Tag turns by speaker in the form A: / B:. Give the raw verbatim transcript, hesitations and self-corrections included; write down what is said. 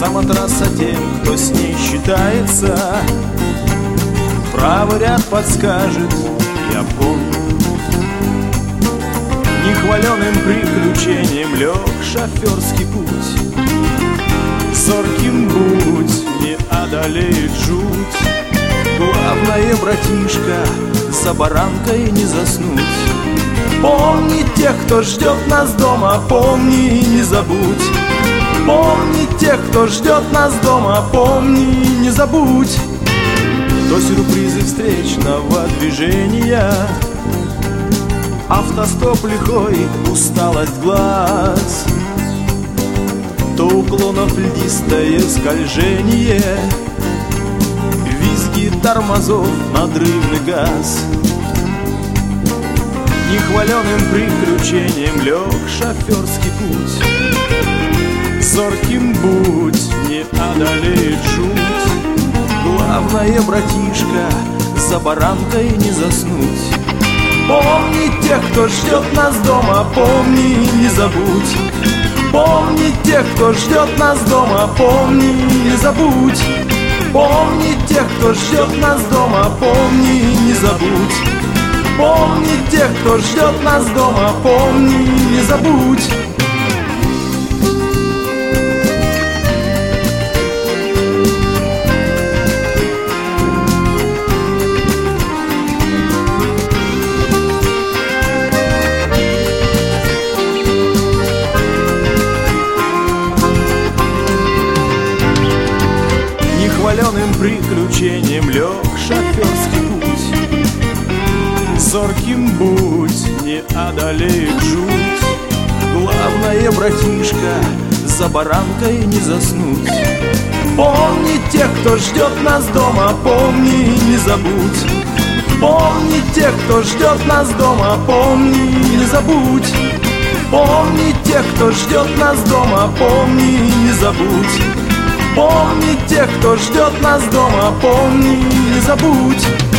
A: Сама трасса тем, кто с ней считается, правый ряд подскажет, я помню. Нехваленым приключением лег шоферский путь. Зорким будь, не одолеет жуть. Главное, братишка, за баранкой не заснуть. Помни тех, кто ждет нас дома, помни и не забудь. Помни тех, кто ждет нас дома, помни и не забудь. То сюрпризы встречного движения, автостоп лихой, усталость глаз, то уклонов льдистое скольжение, визги тормозов, надрывный газ. Нехваленым приключением лег шоферский путь. Зорким будь, не одолеет жуть. Главное, братишка, за баранкой не заснуть. Помни тех, кто ждет нас дома, помни и не забудь. Помни тех, кто ждет нас дома, помни и не забудь. Помни тех, кто ждет нас дома, помни и не забудь. Помни тех, кто ждет нас дома, помни и не забудь. Нехваленым приключением лег шоферский путь. Зорким будь, не одолеет жуть. Главное, братишка, за баранкой не заснуть. Помни тех, кто ждет нас дома, помни и не забудь. Помни тех, кто ждет нас дома, помни и не забудь. Помни тех, кто ждет нас дома, помни и не забудь. Помни тех, кто ждет нас дома, помни и не забудь.